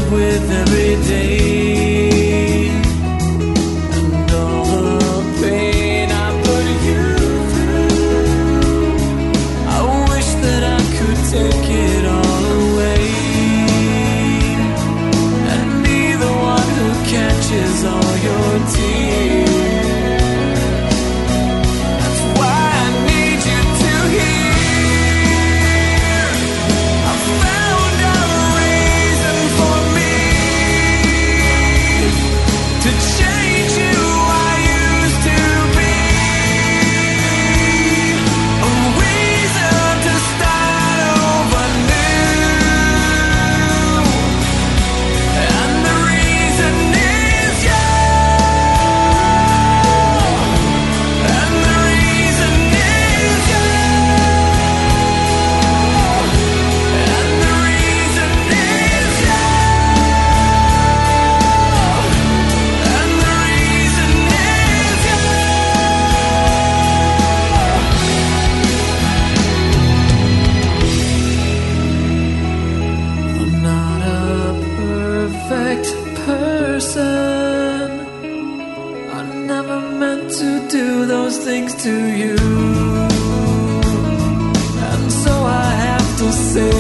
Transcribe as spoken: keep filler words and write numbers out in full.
live with every day, and all the pain I put you through. I wish that I could take it all away and be the one who catches all your tears. That's why I need you to hear. I found a reason for me to change who I used to be, a reason to start over new, and the reason is you, and the reason is you, and the reason is you, and the reason is you. I'm not a perfect person. I never meant to do those things to you, and so I have to say